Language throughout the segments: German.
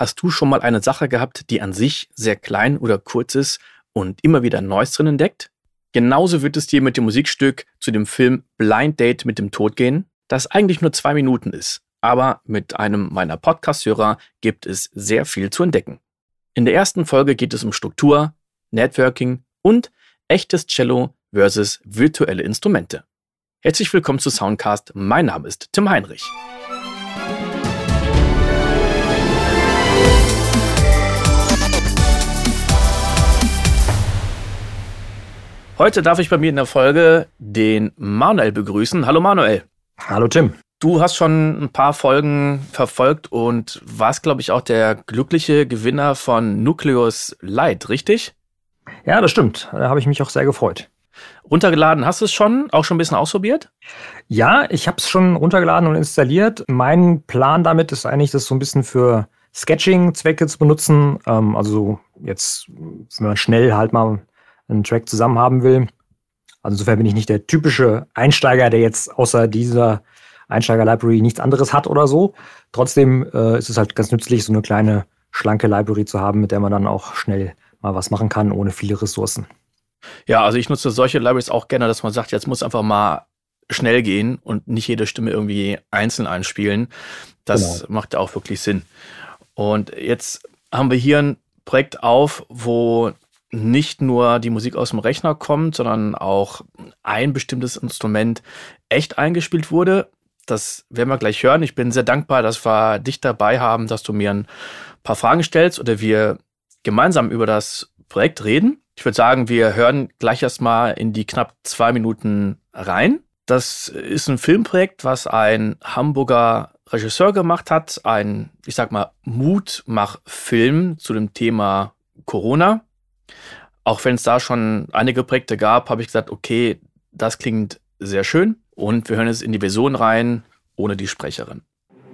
Hast du schon mal eine Sache gehabt, die an sich sehr klein oder kurz ist und immer wieder Neues drin entdeckt? Genauso wird es dir mit dem Musikstück zu dem Film Blind Date mit dem Tod gehen, das eigentlich nur 2 Minuten ist. Aber mit einem meiner Podcast-Hörer gibt es sehr viel zu entdecken. In der ersten Folge geht es um Struktur, Networking und echtes Cello versus virtuelle Instrumente. Herzlich willkommen zu Soundcast. Mein Name ist Tim Heinrich. Heute darf ich bei mir in der Folge den Manuel begrüßen. Hallo Manuel. Hallo Tim. Du hast schon ein paar Folgen verfolgt und warst, glaube ich, auch der glückliche Gewinner von Nucleus Lite, richtig? Ja, das stimmt. Da habe ich mich auch sehr gefreut. Runtergeladen hast du es schon? Auch schon ein bisschen ausprobiert? Ja, ich habe es schon runtergeladen und installiert. Mein Plan damit ist eigentlich, das so ein bisschen für Sketching-Zwecke zu benutzen. Also jetzt, wenn man schnell halt mal einen Track zusammen haben will. Also insofern bin ich nicht der typische Einsteiger, der jetzt außer dieser Einsteiger-Library nichts anderes hat oder so. Trotzdem ist es halt ganz nützlich, so eine kleine, schlanke Library zu haben, mit der man dann auch schnell mal was machen kann, ohne viele Ressourcen. Ja, also ich nutze solche Libraries auch gerne, dass man sagt, jetzt muss einfach mal schnell gehen und nicht jede Stimme irgendwie einzeln einspielen. Das macht ja auch wirklich Sinn. Und jetzt haben wir hier ein Projekt auf, wo nicht nur die Musik aus dem Rechner kommt, sondern auch ein bestimmtes Instrument echt eingespielt wurde. Das werden wir gleich hören. Ich bin sehr dankbar, dass wir dich dabei haben, dass du mir ein paar Fragen stellst oder wir gemeinsam über das Projekt reden. Ich würde sagen, wir hören gleich erstmal in die knapp 2 Minuten rein. Das ist ein Filmprojekt, was ein Hamburger Regisseur gemacht hat. Ein, ich sag mal, Mutmach-Film zu dem Thema Corona. Auch wenn es da schon einige Projekte gab, habe ich gesagt, okay, das klingt sehr schön. Und wir hören jetzt in die Version rein, ohne die Sprecherin.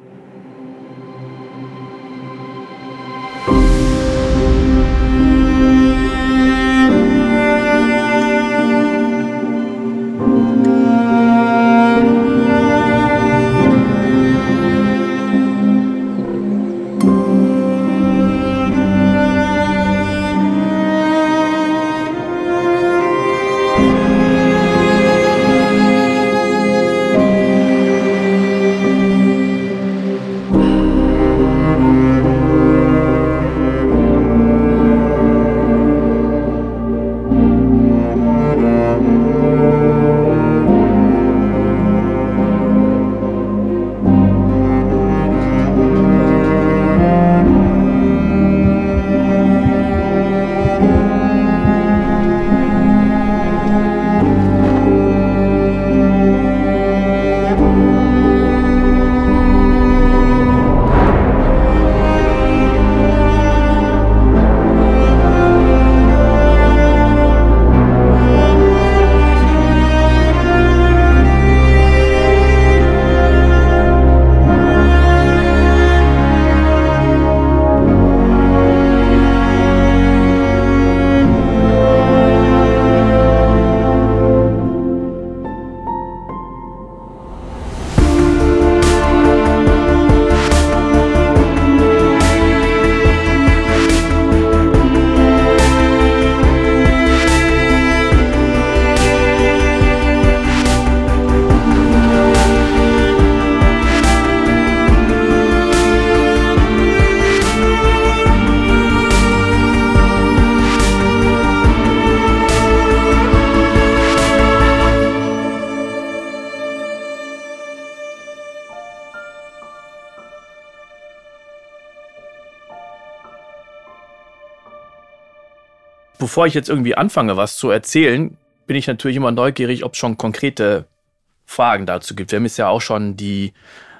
Bevor ich jetzt irgendwie anfange, was zu erzählen, bin ich natürlich immer neugierig, ob es schon konkrete Fragen dazu gibt. Wir haben jetzt ja auch schon die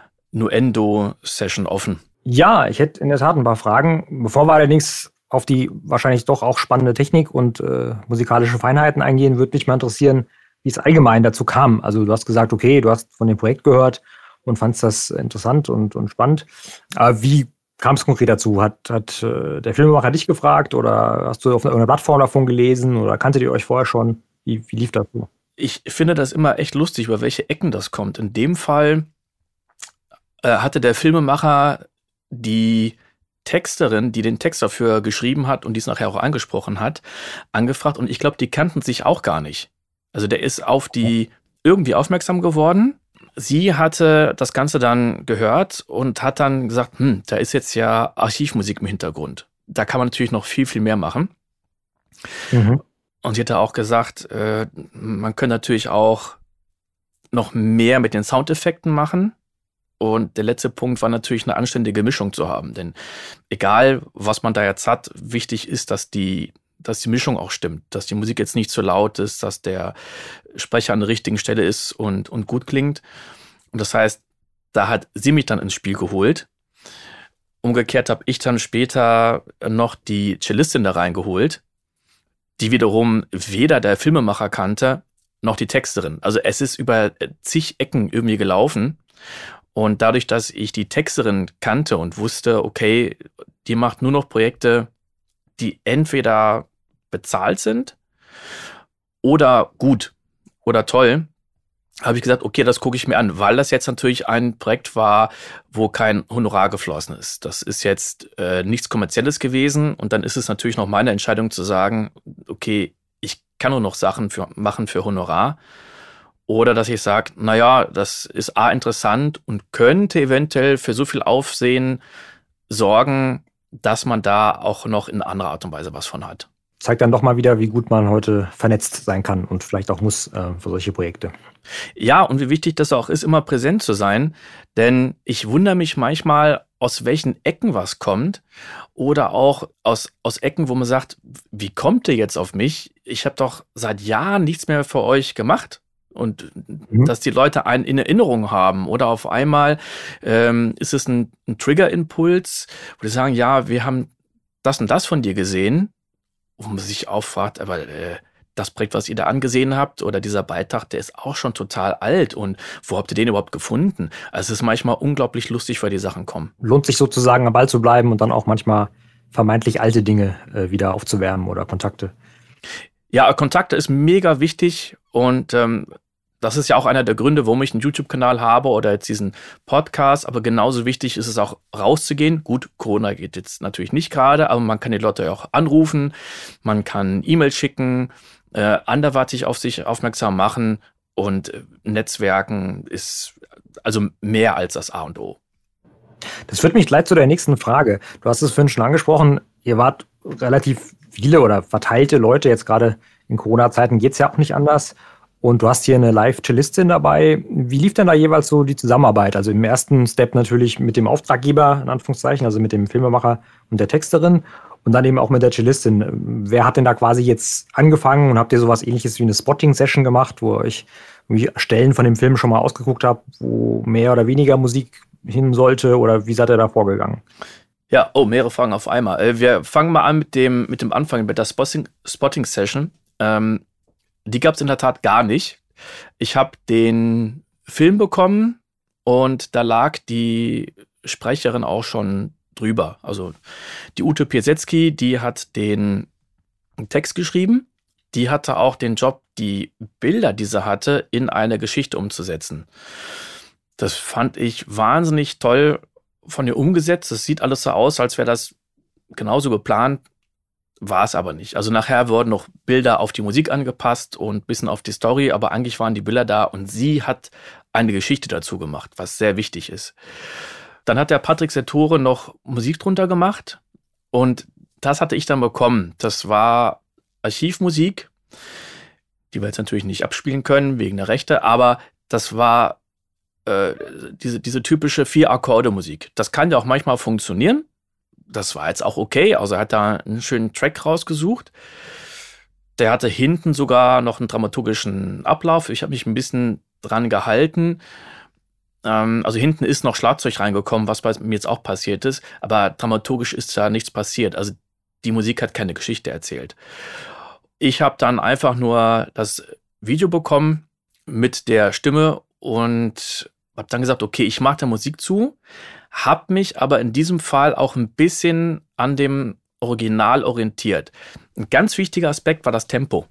Nuendo-Session offen. Ja, ich hätte in der Tat ein paar Fragen. Bevor wir allerdings auf die wahrscheinlich doch auch spannende Technik und musikalische Feinheiten eingehen, würde mich mal interessieren, wie es allgemein dazu kam. Also du hast gesagt, okay, du hast von dem Projekt gehört und fandst das interessant und spannend. Aber wie kam es konkret dazu? Hat der Filmemacher dich gefragt oder hast du auf irgendeiner Plattform davon gelesen oder kanntet ihr euch vorher schon? Wie lief das so? Ich finde das immer echt lustig, über welche Ecken das kommt. In dem Fall hatte der Filmemacher die Texterin, die den Text dafür geschrieben hat und die es nachher auch angesprochen hat, angefragt. Und ich glaube, die kannten sich auch gar nicht. Also der ist auf die irgendwie aufmerksam geworden. Sie hatte das Ganze dann gehört und hat dann gesagt, da ist jetzt ja Archivmusik im Hintergrund. Da kann man natürlich noch viel, viel mehr machen. Mhm. Und sie hat auch gesagt, man könnte natürlich auch noch mehr mit den Soundeffekten machen. Und der letzte Punkt war natürlich eine anständige Mischung zu haben. Denn egal, was man da jetzt hat, wichtig ist, dass die Mischung auch stimmt. Dass die Musik jetzt nicht zu laut ist, dass der Sprecher an der richtigen Stelle ist und gut klingt. Und das heißt, da hat sie mich dann ins Spiel geholt. Umgekehrt habe ich dann später noch die Cellistin da reingeholt, die wiederum weder der Filmemacher kannte, noch die Texterin. Also es ist über zig Ecken irgendwie gelaufen. Und dadurch, dass ich die Texterin kannte und wusste, okay, die macht nur noch Projekte, die entweder bezahlt sind oder gut oder toll, habe ich gesagt, okay, das gucke ich mir an, weil das jetzt natürlich ein Projekt war, wo kein Honorar geflossen ist. Das ist jetzt nichts Kommerzielles gewesen und dann ist es natürlich noch meine Entscheidung zu sagen, okay, ich kann nur noch Sachen machen für Honorar. Oder dass ich sage, naja, das ist interessant und könnte eventuell für so viel Aufsehen sorgen, dass man da auch noch in anderer Art und Weise was von hat. Zeigt dann doch mal wieder, wie gut man heute vernetzt sein kann und vielleicht auch muss für solche Projekte. Ja, und wie wichtig das auch ist, immer präsent zu sein. Denn ich wundere mich manchmal, aus welchen Ecken was kommt. Oder auch aus Ecken, wo man sagt, wie kommt ihr jetzt auf mich? Ich habe doch seit Jahren nichts mehr für euch gemacht. Und dass die Leute einen in Erinnerung haben. Oder auf einmal ist es ein Trigger-Impuls, wo die sagen, ja, wir haben das und das von dir gesehen. Wo man sich auch fragt, aber das Projekt, was ihr da angesehen habt, oder dieser Beitrag, der ist auch schon total alt. Und wo habt ihr den überhaupt gefunden? Also es ist manchmal unglaublich lustig, weil die Sachen kommen. Lohnt sich sozusagen am Ball zu bleiben und dann auch manchmal vermeintlich alte Dinge wieder aufzuwärmen oder Kontakte. Ja, Kontakte ist mega wichtig und das ist ja auch einer der Gründe, warum ich einen YouTube-Kanal habe oder jetzt diesen Podcast. Aber genauso wichtig ist es auch, rauszugehen. Gut, Corona geht jetzt natürlich nicht gerade, aber man kann die Leute auch anrufen, man kann E-Mail schicken, anderweitig auf sich aufmerksam machen und Netzwerken ist also mehr als das A und O. Das führt mich gleich zu der nächsten Frage. Du hast es vorhin schon angesprochen, ihr wart relativ viele oder verteilte Leute, jetzt gerade in Corona-Zeiten geht es ja auch nicht anders. Und du hast hier eine Live-Cellistin dabei. Wie lief denn da jeweils so die Zusammenarbeit? Also im ersten Step natürlich mit dem Auftraggeber, in Anführungszeichen, also mit dem Filmemacher und der Texterin und dann eben auch mit der Cellistin. Wer hat denn da quasi jetzt angefangen und habt ihr sowas Ähnliches wie eine Spotting-Session gemacht, wo ihr euch Stellen von dem Film schon mal ausgeguckt habt, wo mehr oder weniger Musik hin sollte oder wie seid ihr da vorgegangen? Ja, mehrere Fragen auf einmal. Wir fangen mal an mit dem Anfang, mit der Spotting-Session. Die gab es in der Tat gar nicht. Ich habe den Film bekommen und da lag die Sprecherin auch schon drüber. Also die Ute Piasecki, die hat den Text geschrieben. Die hatte auch den Job, die Bilder, die sie hatte, in eine Geschichte umzusetzen. Das fand ich wahnsinnig toll von ihr umgesetzt. Das sieht alles so aus, als wäre das genauso geplant. War es aber nicht. Also nachher wurden noch Bilder auf die Musik angepasst und ein bisschen auf die Story, aber eigentlich waren die Bilder da und sie hat eine Geschichte dazu gemacht, was sehr wichtig ist. Dann hat der Patrick Sertore noch Musik drunter gemacht und das hatte ich dann bekommen. Das war Archivmusik, die wir jetzt natürlich nicht abspielen können wegen der Rechte, aber das war diese typische 4-Akkorde-Musik. Das kann ja auch manchmal funktionieren. Das war jetzt auch okay. Also er hat da einen schönen Track rausgesucht. Der hatte hinten sogar noch einen dramaturgischen Ablauf. Ich habe mich ein bisschen dran gehalten. Also hinten ist noch Schlagzeug reingekommen, was bei mir jetzt auch passiert ist. Aber dramaturgisch ist da nichts passiert. Also die Musik hat keine Geschichte erzählt. Ich habe dann einfach nur das Video bekommen mit der Stimme und habe dann gesagt, okay, ich mache da Musik zu, habe mich aber in diesem Fall auch ein bisschen an dem Original orientiert. Ein ganz wichtiger Aspekt war das Tempo.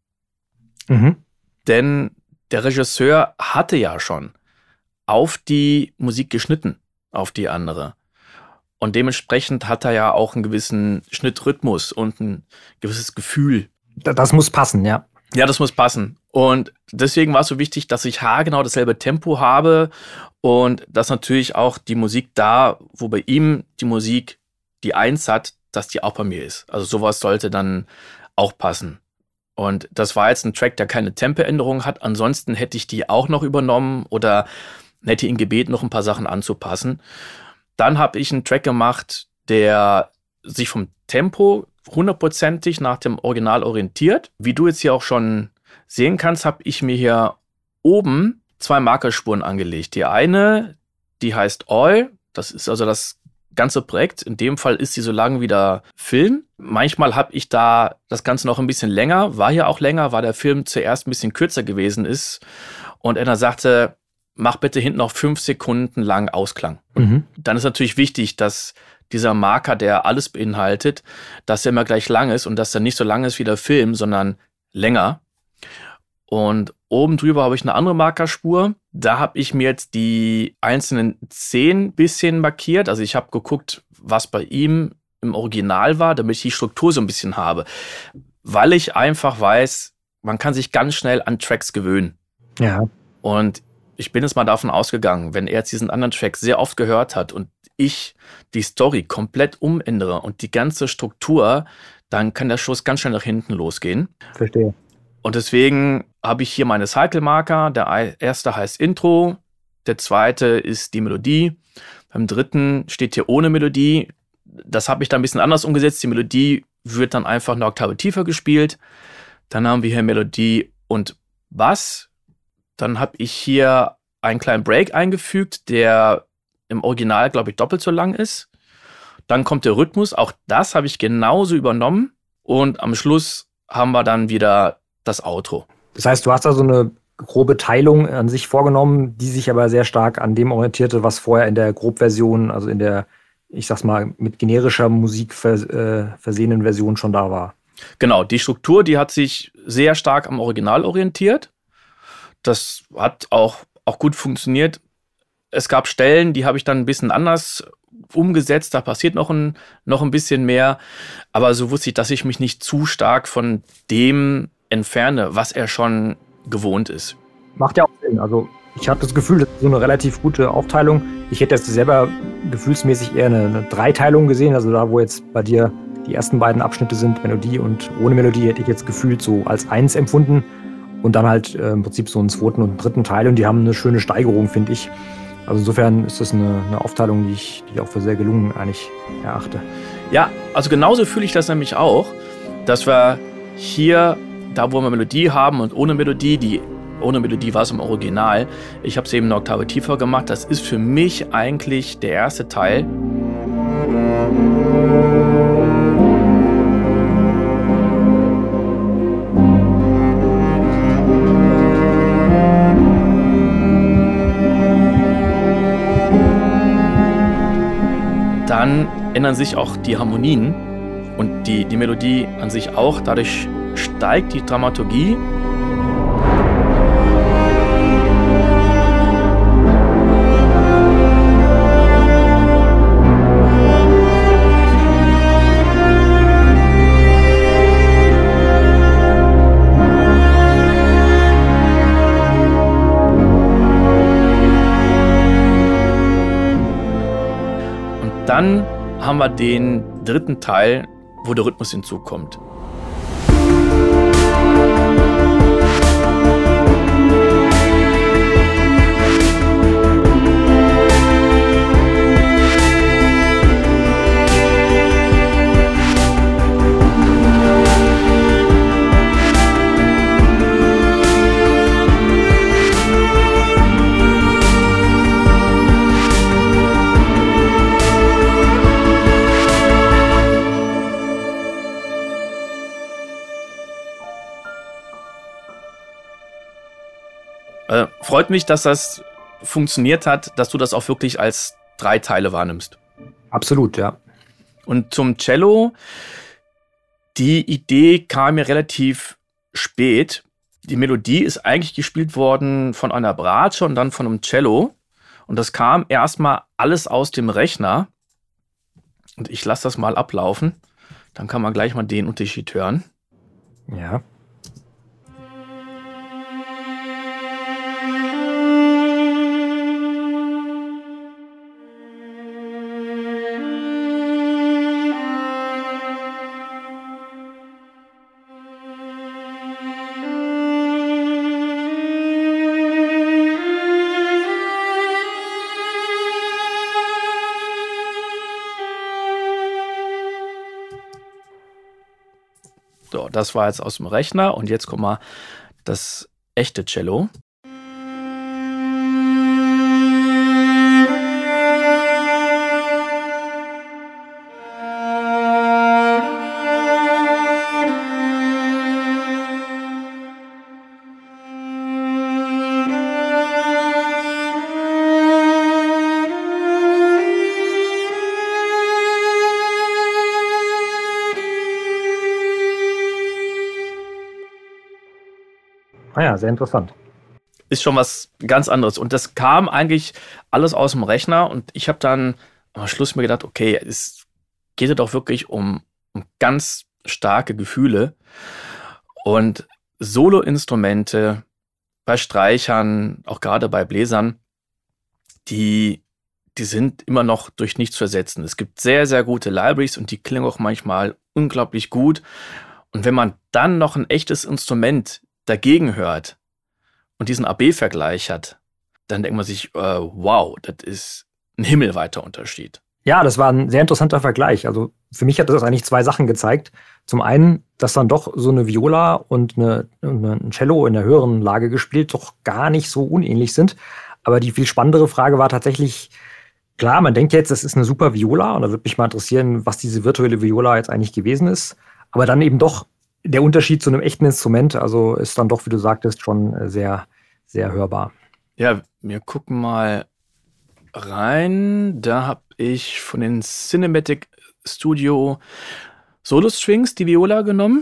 Denn der Regisseur hatte ja schon auf die Musik geschnitten, auf die andere. Und dementsprechend hat er ja auch einen gewissen Schnittrhythmus und ein gewisses Gefühl. Das muss passen, ja. Ja, das muss passen. Und deswegen war es so wichtig, dass ich haargenau dasselbe Tempo habe und dass natürlich auch die Musik da, wo bei ihm die Musik die 1 hat, dass die auch bei mir ist. Also sowas sollte dann auch passen. Und das war jetzt ein Track, der keine Tempoänderung hat. Ansonsten hätte ich die auch noch übernommen oder hätte ihn gebeten, noch ein paar Sachen anzupassen. Dann habe ich einen Track gemacht, der sich vom Tempo 100%ig nach dem Original orientiert. Wie du jetzt hier auch schon sehen kannst, habe ich mir hier oben 2 Markerspuren angelegt. Die eine, die heißt All. Das ist also das ganze Projekt. In dem Fall ist sie so lang wie der Film. Manchmal habe ich da das Ganze noch ein bisschen länger. War hier auch länger, weil der Film zuerst ein bisschen kürzer gewesen ist. Und er sagte, mach bitte hinten noch 5 Sekunden lang Ausklang. Dann ist natürlich wichtig, dass dieser Marker, der alles beinhaltet, dass er immer gleich lang ist und dass er nicht so lang ist wie der Film, sondern länger. Und oben drüber habe ich eine andere Markerspur. Da habe ich mir jetzt die einzelnen 10 bisschen markiert. Also ich habe geguckt, was bei ihm im Original war, damit ich die Struktur so ein bisschen habe. Weil ich einfach weiß, man kann sich ganz schnell an Tracks gewöhnen. Ja. Und ich bin jetzt mal davon ausgegangen, wenn er jetzt diesen anderen Track sehr oft gehört hat und ich die Story komplett umändere und die ganze Struktur, dann kann der Schuss ganz schnell nach hinten losgehen. Verstehe. Und deswegen habe ich hier meine Cycle-Marker. Der erste heißt Intro, der zweite ist die Melodie. Beim dritten steht hier ohne Melodie. Das habe ich dann ein bisschen anders umgesetzt. Die Melodie wird dann einfach eine Oktave tiefer gespielt. Dann haben wir hier Melodie und Bass. Dann habe ich hier einen kleinen Break eingefügt, der im Original, glaube ich, doppelt so lang ist. Dann kommt der Rhythmus. Auch das habe ich genauso übernommen. Und am Schluss haben wir dann wieder das Outro. Das heißt, du hast also eine grobe Teilung an sich vorgenommen, die sich aber sehr stark an dem orientierte, was vorher in der Grobversion, also in der, ich sag's mal, mit generischer Musik versehenen Version schon da war. Genau, die Struktur, die hat sich sehr stark am Original orientiert. Das hat auch gut funktioniert. Es gab Stellen, die habe ich dann ein bisschen anders umgesetzt. Da passiert noch ein bisschen mehr. Aber so wusste ich, dass ich mich nicht zu stark von dem entferne, was er schon gewohnt ist. Macht ja auch Sinn. Also ich habe das Gefühl, das ist so eine relativ gute Aufteilung. Ich hätte jetzt selber gefühlsmäßig eher eine Dreiteilung gesehen. Also da, wo jetzt bei dir die ersten beiden Abschnitte sind, Melodie und ohne Melodie, hätte ich jetzt gefühlt so als 1 empfunden. Und dann halt im Prinzip so einen 2. und 3. Teil. Und die haben eine schöne Steigerung, finde ich. Also insofern ist das eine Aufteilung, die ich auch für sehr gelungen eigentlich erachte. Ja, also genauso fühle ich das nämlich auch, dass wir hier, da wo wir Melodie haben und ohne Melodie, ohne Melodie war es im Original, ich habe es eben eine Oktave tiefer gemacht, das ist für mich eigentlich der erste Teil. Dann ändern sich auch die Harmonien und die Melodie an sich auch. Dadurch steigt die Dramaturgie. Dann haben wir den 3. Teil, wo der Rhythmus hinzukommt. Freut mich, dass das funktioniert hat, dass du das auch wirklich als 3 Teile wahrnimmst. Absolut, ja. Und zum Cello, die Idee kam mir relativ spät. Die Melodie ist eigentlich gespielt worden von einer Bratsche und dann von einem Cello. Und das kam erstmal alles aus dem Rechner. Und ich lasse das mal ablaufen. Dann kann man gleich mal den Unterschied hören. Ja. So, das war jetzt aus dem Rechner und jetzt kommt mal das echte Cello. Ah ja, sehr interessant. Ist schon was ganz anderes. Und das kam eigentlich alles aus dem Rechner. Und ich habe dann am Schluss mir gedacht, okay, es geht ja doch wirklich um ganz starke Gefühle. Und Solo-Instrumente bei Streichern, auch gerade bei Bläsern, die sind immer noch durch nichts zu ersetzen. Es gibt sehr, sehr gute Libraries und die klingen auch manchmal unglaublich gut. Und wenn man dann noch ein echtes Instrument dagegen hört und diesen AB-Vergleich hat, dann denkt man sich, wow, das ist ein himmelweiter Unterschied. Ja, das war ein sehr interessanter Vergleich. Also für mich hat das eigentlich zwei Sachen gezeigt. Zum einen, dass dann doch so eine Viola und ein Cello in der höheren Lage gespielt doch gar nicht so unähnlich sind. Aber die viel spannendere Frage war tatsächlich, klar, man denkt jetzt, das ist eine super Viola und da würde mich mal interessieren, was diese virtuelle Viola jetzt eigentlich gewesen ist. Aber dann eben doch der Unterschied zu einem echten Instrument, also ist dann doch, wie du sagtest, schon sehr, sehr hörbar. Ja, wir gucken mal rein. Da habe ich von den Cinematic Studio Solo Strings die Viola genommen.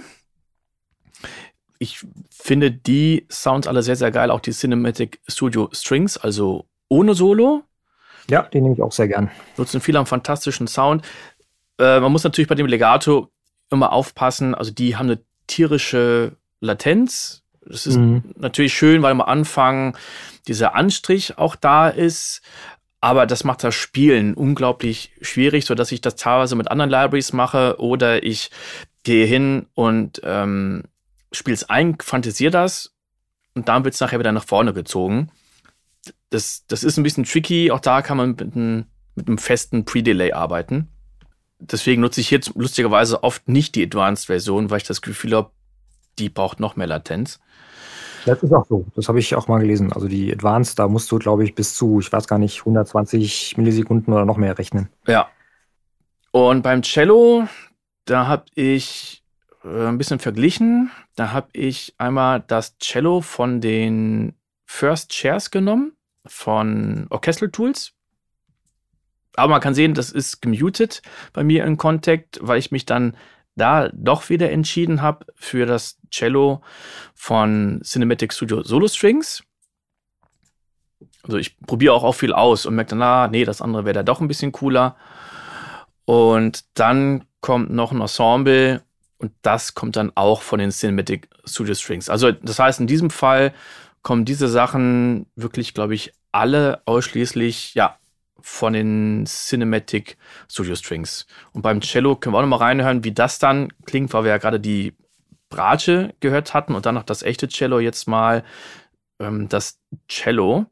Ich finde die Sounds alle sehr, sehr geil. Auch die Cinematic Studio Strings, also ohne Solo. Ja, den nehme ich auch sehr gern. Nutzen viel am fantastischen Sound. Man muss natürlich bei dem Legato immer aufpassen. Also die haben eine tierische Latenz. Das ist natürlich schön, weil am Anfang dieser Anstrich auch da ist. Aber das macht das Spielen unglaublich schwierig, sodass ich das teilweise mit anderen Libraries mache oder ich gehe hin und spiele es ein, fantasiere das und dann wird es nachher wieder nach vorne gezogen. Das ist ein bisschen tricky. Auch da kann man mit einem festen Pre-Delay arbeiten. Deswegen nutze ich jetzt lustigerweise oft nicht die Advanced-Version, weil ich das Gefühl habe, die braucht noch mehr Latenz. Das ist auch so. Das habe ich auch mal gelesen. Also die Advanced, da musst du, glaube ich, bis zu, ich weiß gar nicht, 120 Millisekunden oder noch mehr rechnen. Ja. Und beim Cello, da habe ich ein bisschen verglichen. Da habe ich einmal das Cello von den First Chairs genommen, von Orchestral Tools. Aber man kann sehen, das ist gemutet bei mir in Contact, weil ich mich dann da doch wieder entschieden habe für das Cello von Cinematic Studio Solo Strings. Also ich probiere auch viel aus und merke dann, nee, das andere wäre da doch ein bisschen cooler. Und dann kommt noch ein Ensemble und das kommt dann auch von den Cinematic Studio Strings. Also das heißt, in diesem Fall kommen diese Sachen wirklich, glaube ich, alle ausschließlich, ja, von den Cinematic Studio Strings. Und beim Cello können wir auch noch mal reinhören, wie das dann klingt, weil wir ja gerade die Bratsche gehört hatten und dann noch das echte Cello, jetzt mal das Cello.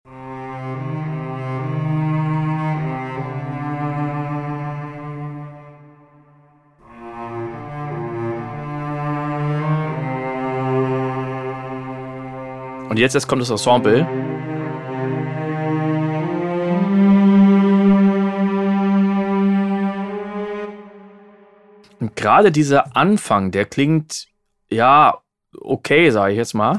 Und jetzt kommt das Ensemble. Und gerade dieser Anfang, der klingt, ja, okay, sage ich jetzt mal.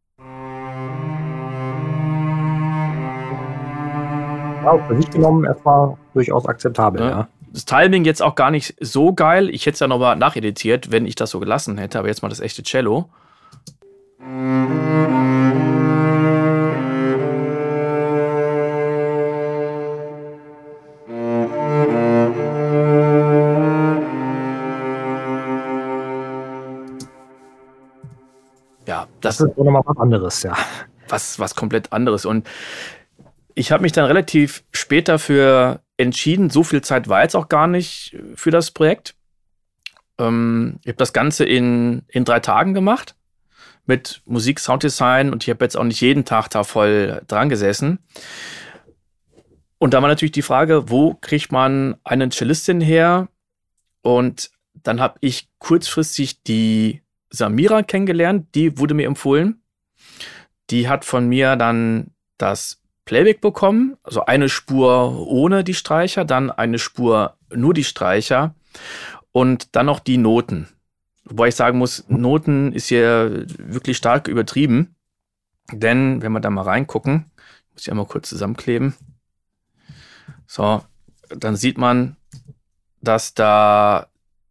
Ja, für sich genommen erstmal durchaus akzeptabel, ja. Das Timing jetzt auch gar nicht so geil. Ich hätte es ja nochmal nacheditiert, wenn ich das so gelassen hätte. Aber jetzt mal das echte Cello. Das ist auch nochmal was anderes, ja. Was komplett anderes. Und ich habe mich dann relativ spät dafür entschieden, so viel Zeit war jetzt auch gar nicht für das Projekt. Ich habe das Ganze in 3 Tagen gemacht mit Musik, Sounddesign und ich habe jetzt auch nicht jeden Tag da voll dran gesessen. Und da war natürlich die Frage, wo kriegt man eine Cellistin her? Und dann habe ich kurzfristig die Samira kennengelernt, die wurde mir empfohlen. Die hat von mir dann das Playback bekommen, also eine Spur ohne die Streicher, dann eine Spur nur die Streicher und dann noch die Noten. Wobei ich sagen muss, Noten ist hier wirklich stark übertrieben, denn wenn wir da mal reingucken, muss ich einmal kurz zusammenkleben. So, dann sieht man, dass da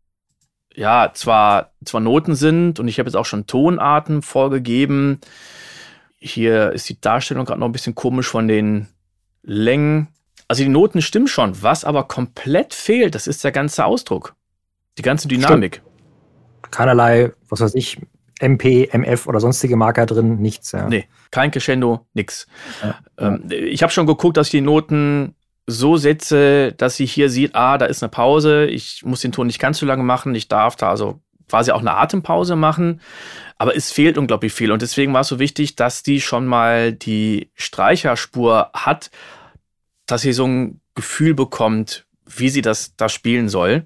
ja zwar Noten sind und ich habe jetzt auch schon Tonarten vorgegeben. Hier ist die Darstellung gerade noch ein bisschen komisch von den Längen. Also die Noten stimmen schon. Was aber komplett fehlt, das ist der ganze Ausdruck. Die ganze Dynamik. Stimmt. Keinerlei, was weiß ich, MP, MF oder sonstige Marker drin, nichts. Ja. Nee, kein Crescendo, nix. Ja. Ich habe schon geguckt, dass ich die Noten so setze, dass sie hier sieht, da ist eine Pause. Ich muss den Ton nicht ganz so lange machen. Ich darf da also quasi auch eine Atempause machen. Aber es fehlt unglaublich viel. Und deswegen war es so wichtig, dass die schon mal die Streicherspur hat, dass sie so ein Gefühl bekommt, wie sie das da spielen soll.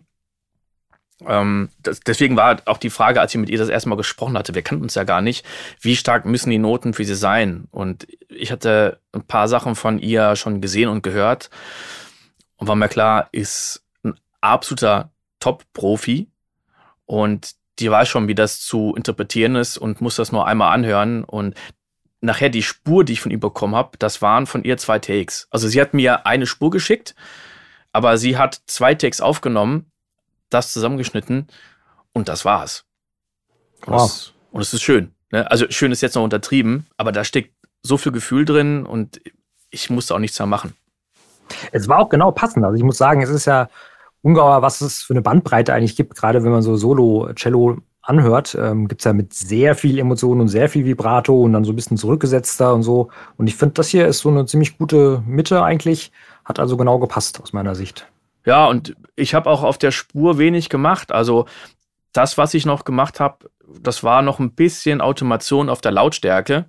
Deswegen war auch die Frage, als ich mit ihr das erste Mal gesprochen hatte, wir kannten uns ja gar nicht, wie stark müssen die Noten für sie sein? Und ich hatte ein paar Sachen von ihr schon gesehen und gehört. Und war mir klar, ist ein absoluter Top-Profi. Und die weiß schon, wie das zu interpretieren ist und muss das nur einmal anhören. Und nachher die Spur, die ich von ihr bekommen habe, das waren von ihr 2 Takes. Also sie hat mir eine Spur geschickt, aber sie hat 2 Takes aufgenommen, das zusammengeschnitten und das war's. Und es ist schön. Ne? Also schön ist jetzt noch untertrieben, aber da steckt so viel Gefühl drin und ich musste auch nichts mehr machen. Es war auch genau passend. Also ich muss sagen, es ist ja ungeheuer, was es für eine Bandbreite eigentlich gibt, gerade wenn man so Solo-Cello anhört, gibt es ja mit sehr viel Emotionen und sehr viel Vibrato und dann so ein bisschen zurückgesetzter und so. Und ich finde, das hier ist so eine ziemlich gute Mitte eigentlich, hat also genau gepasst aus meiner Sicht. Ja, und ich habe auch auf der Spur wenig gemacht. Also das, was ich noch gemacht habe, das war noch ein bisschen Automation auf der Lautstärke,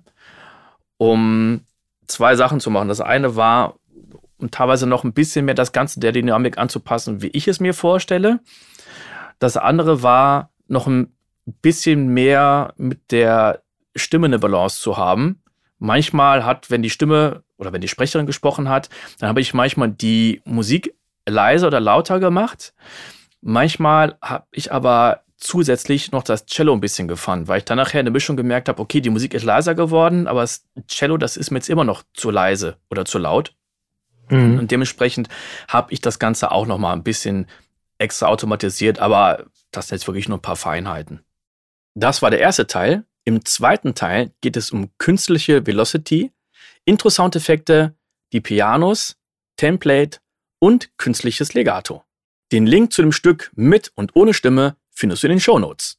um 2 Sachen zu machen. Das eine war, um teilweise noch ein bisschen mehr das Ganze der Dynamik anzupassen, wie ich es mir vorstelle. Das andere war, noch ein bisschen mehr mit der Stimme eine Balance zu haben. Manchmal wenn die Stimme oder wenn die Sprecherin gesprochen hat, dann habe ich manchmal die Musik leiser oder lauter gemacht. Manchmal habe ich aber zusätzlich noch das Cello ein bisschen gefahren, weil ich dann nachher eine Mischung gemerkt habe, okay, die Musik ist leiser geworden, aber das Cello, das ist mir jetzt immer noch zu leise oder zu laut. Und dementsprechend habe ich das Ganze auch noch mal ein bisschen extra automatisiert, aber das sind jetzt wirklich nur ein paar Feinheiten. Das war der erste Teil. Im zweiten Teil geht es um künstliche Velocity, Intro-Soundeffekte, die Pianos, Template und künstliches Legato. Den Link zu dem Stück mit und ohne Stimme findest du in den Shownotes.